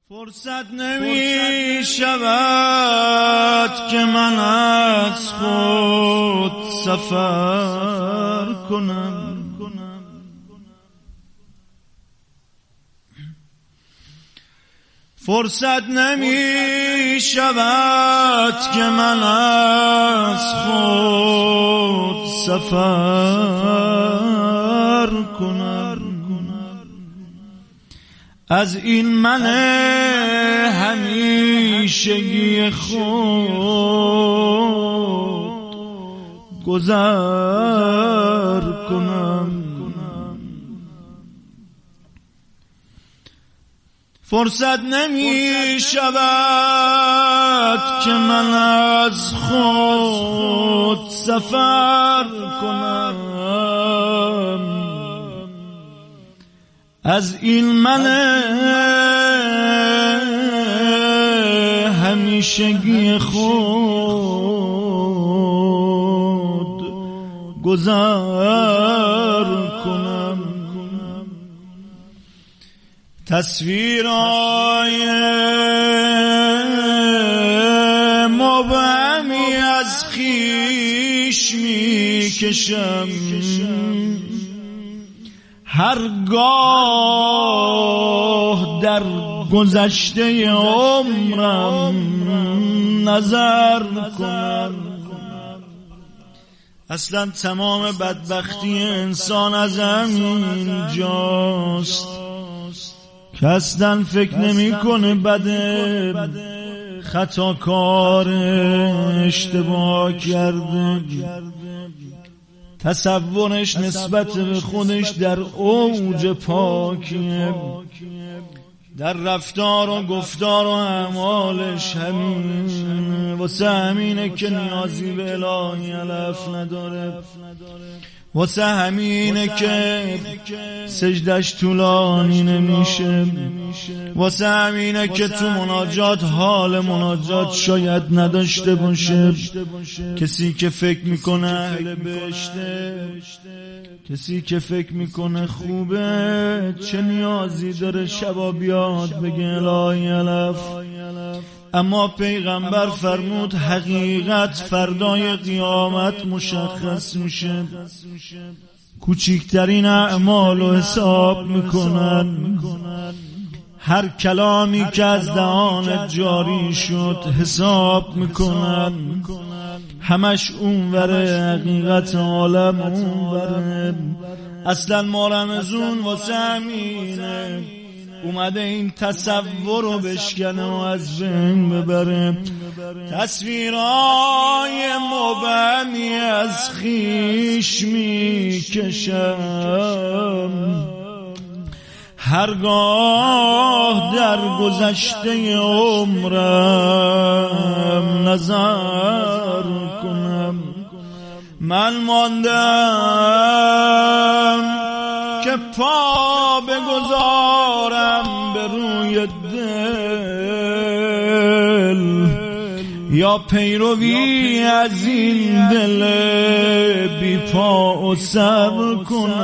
فرصت نمی شود که من از خود سفر کنم، فرصت نمی شود که من از خود سفر کنم. از این من همیشگی خود گذر کنم. فرصت نمی شود که من از خود سفر کنم. از این من همیشگی خود گذر کنم. تصویرهای مبهمی از خویش می کشم، هرگاه در گذشته عمرم نظر کنم. اصلا تمام بدبختی انسان از همین جاست که اصلا فکر نمی کنه بده، خطاکار، اشتباه کرده، تصورش نسبت به خودش در اوج پاکیه، در رفتار و گفتار و اعمالش همین، واسه همینه که نیازی به الهی علف نداره، واسه همینه که سجدش طولانی نمیشه، واسه همینه که تو مناجات حال مناجات شاید نداشته باشه. کسی که فکر میکنه اهل بهشته، کسی که فکر میکنه خوبه، چه نیازی داره شبا بیاد بگه الهی علف؟ اما پیغمبر فرمود حقیقت فردای قیامت مشخص میشه. کوچکترین اعمال رو حساب میکنن، هر کلامی که از دهانت جاری شد حساب میکنن، همش اونوره، حقیقت عالم اونوره. اصلا ما رمضون واسه همینه اومده این تصور رو بشکنه و از بین ببره. تصویرهای مبهمی از خویش میکشم، هرگاه در گذشته عمرم نظر کنم. من ماندم که پا بگذارم به روی دل، یا پیروی از این دل بی پا و سر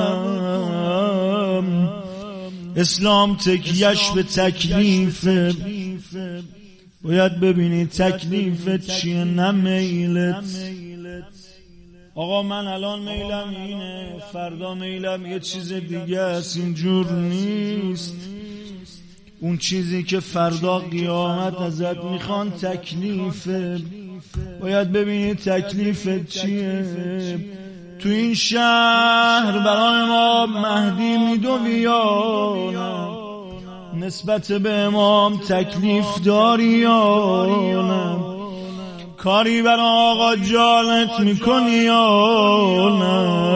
کنم. اسلام تکیهش به تکلیفه، باید ببینی تکلیفت چیه نه میلت. آقا من الان میلم اینه، فردا میلم یه چیز دیگه است، اینجور نیست. اون چیزی که فردا قیامت ازت میخوان تکلیفه، باید ببینی تکلیفت چیه. تو این شهر برای ما مهدی میدوی یا نه؟ نسبت به امام تکلیف داری یا نه؟ کاری برای آقا جانت میکنی یا نه؟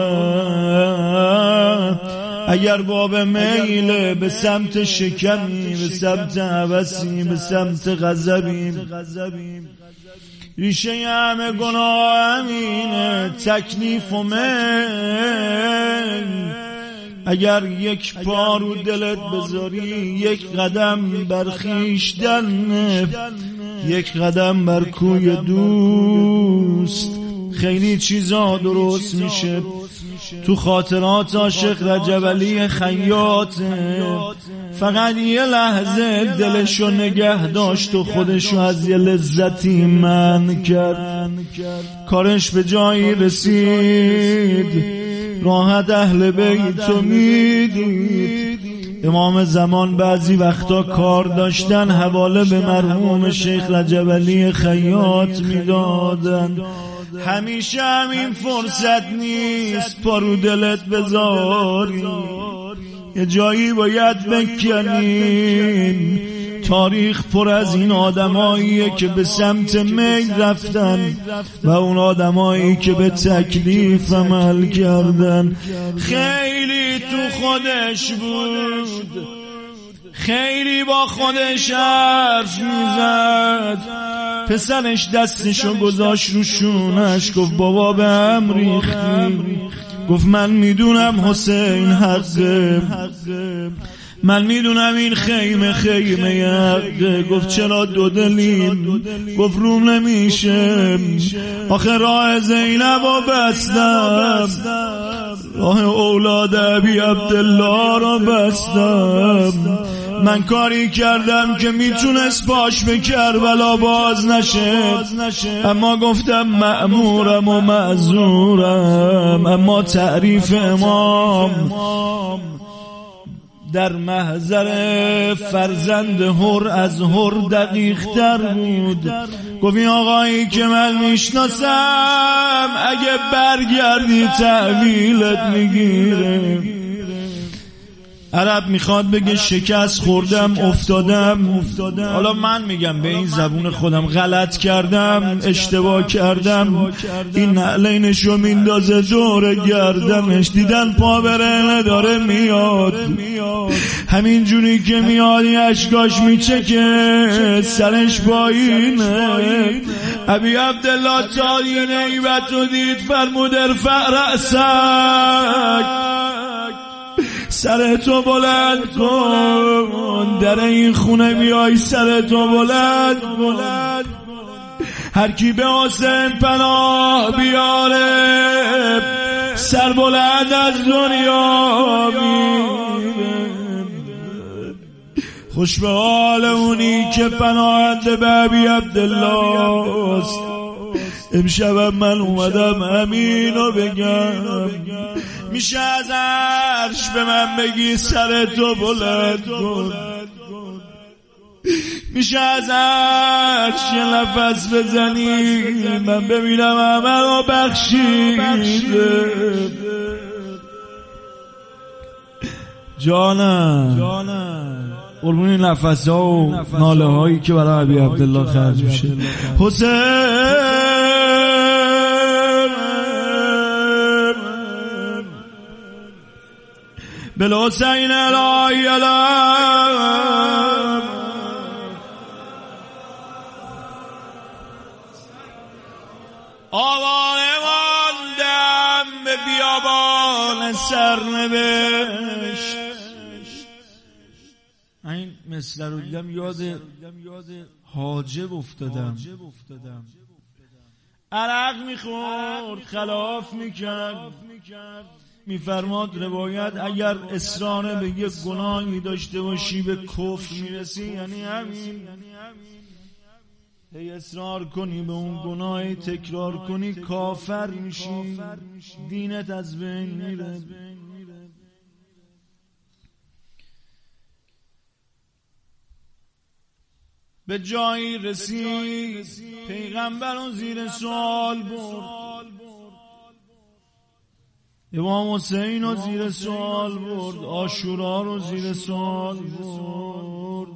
اگر باب میل به سمت شکمی، به سمت هوسی، به سمت غضبی، ریشه همه گناه همینه، تکلیف و میل. اگر یک پا رو دلت بذاری، یک قدم بر خویشتن، یک قدم بر کوی دوست، خیلی چیزا درست میشه. تو خاطرات عاشق رجب علی خیاط فقط یه لحظه دلشو نگه داشت و خودشو از یه لذتی من کرد. کارش به جایی رسید راحت اهل بیتو میدید. امام زمان بعضی وقتا کار داشتن حواله به مرحوم شیخ رجب علی خیاط میدادن. همیشه همین فرصت نیست پارو دلت بذاری، یه جایی باید بکنین. تاریخ پر از این آدماییه که به سمت میل رفتن و اون آدمایی که به تکلیف عمل کردن. خیلی تو خودش بود، خیلی با خودش حرف میزد. پسرش دستشو گذاشت رو شونش، گفت بابا به هم ریختی. گفت من میدونم حسین حقه، من میدونم این خیمه حقه. گفت چرا دو دلیم؟ گفت روم نمیشه، آخه راه زینبو بستم، راه اولاد ابی عبدالله را بستم. من کاری کردم که میتونست باش به کربلا باز نشه، اما گفتم مأمورم و معذورم. اما تعریف امام در محضر فرزند حر از حر دقیق تر بود. گفت این آقایی که من میشناسم اگه برگردی تحویلت میگیره. عرب میخواد بگه شکست خوردم، افتادم. حالا من میگم به این زبون خودم غلط کردم، اشتباه کردم. این نعلینشو میندازه دور گردنش، دیدن پا برهنه داره میاد. همین جوری که میاد اشکاش میچکه، سرش پایینه. ابی عبدالله تاین ایبتو دید، فرمود ارفع رأسک، سرتو بلند کن، در این خونه بیای سرتو بلند کن. هر کی به حسین پناه بیاره سر بلند از دنیا میره. خوش به حال اونی که پناهنده به ابی عبدالله است. امشب من اومدم همینو بگم، میشه از عرش به من بگی سرتو بلند کن، میشه از عرش یه نفس بزنی من ببینم همه رو بخشیده. جانم قربون این نفس ها و ناله هایی که برای ابی عبدالله خرج میشه. حسین بالحسین الهی علم، آواره ماندم به بیابان سرنوشت. این مثل رو دیدم یاد حاجب افتادم. عرق میخورد، خلاف میکرد، میفرماد روایت اگر اصرار به یک گناهی داشته باشی به کفر میرسی، یعنی همین. هی اصرار کنی به اون گناهی، تکرار کنی، کافر میشی، دینت از بین میره. به جایی رسید پیغمبر اون زیر سوال برد، امام حسین رو زیر سوال برد، عاشورا رو زیر سوال برد.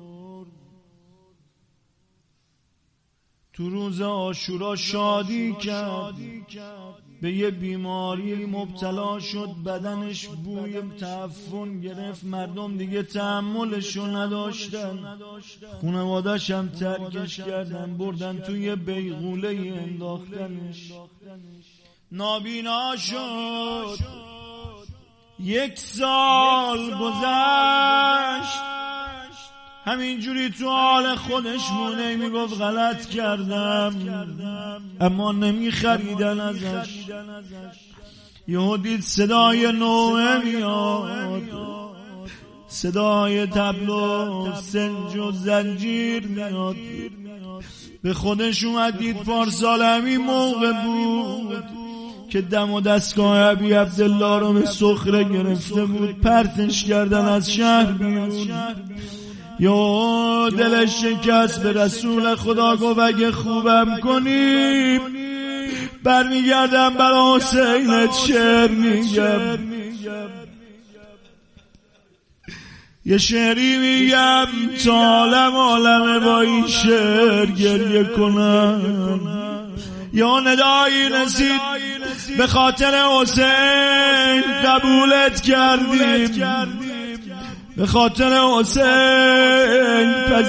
تو روز عاشورا شادی کرد، به یه بیماری مبتلا شد، بدنش بوی تعفن گرفت، مردم دیگه تحملشو نداشتن، خانواده‌اش هم ترکش کردن، بردن توی بیغوله انداختنش. نابینا شد، 1 سال گذشت، همینجوری تو حال خودش مونه، میگفت غلط کردم، اما نمیخریدن ازش. یهو دید صدای نوحه میاد، صدای طبل و سنج و زنجیر میاد. به خودش اومد دید پارسال همین موقع بود که دم و دستگاه ابی عبدالله رو به سخره گرفته بود، پرتش کردن از شهر بیرون. یا دلش شکست، به رسول خدا گفت اگه خوبم کنی برمیگردم برا حسینت شعر میگم. یه شعری میگم تا عالم با این شعر گریه کنم. یا ندایی رسید به خاطر حسین قبولت کردیم، به خاطر حسین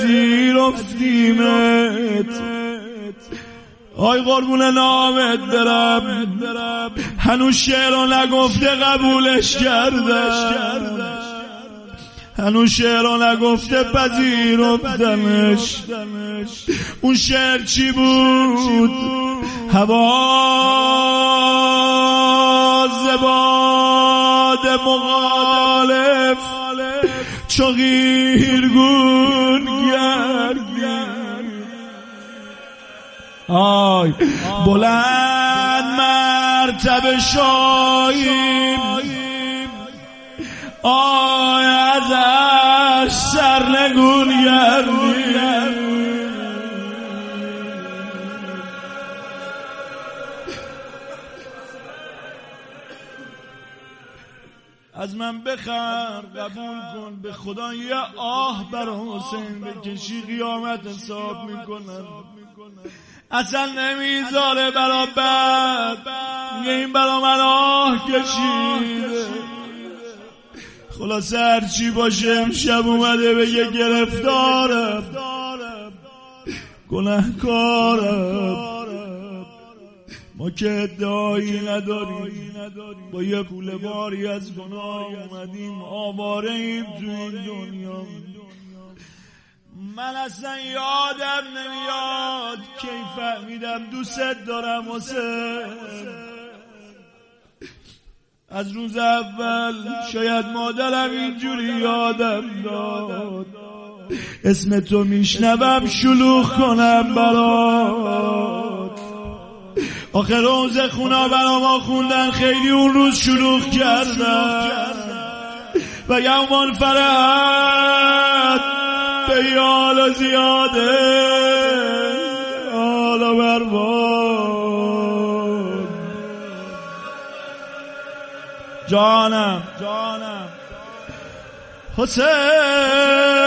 پذیرفتیمت. آی قربون نامت برم، هنوز شعر رو نگفته قبولش کردم، هنوز شعر رو نگفته پذیرفتمش. اون شعر چی بود؟ حواز باد مخالف چو غیرگون گردی. آی بلند مرتبه شاییم، آی ازش سرنگون گردی. از من بخر قبول کن، به خدا یه آه بر حسین بکشی قیامت حساب میکنن. اصلا نمیذاره برا بد، این برا من آه کشیده. خلاصه هرچی باشه امشب اومده بگه گرفتارم، گناهکارم. ما که ادعایی نداریم، با یه کوله باری از گناه اومدیم آواره ایم تو این دنیا. من اصلا یادم نمیاد کی فهمیدم دوست دارم حسین. از روز اول شاید مادرم اینجوری یادم داد، اسم تو میشنوم شلوغ کنم برات. آخر روز خونا برا ما خوندن، خیلی اون روز شلوغ کردن و یومان فرحت به یالا زیاده حالا برباد. جانم حسین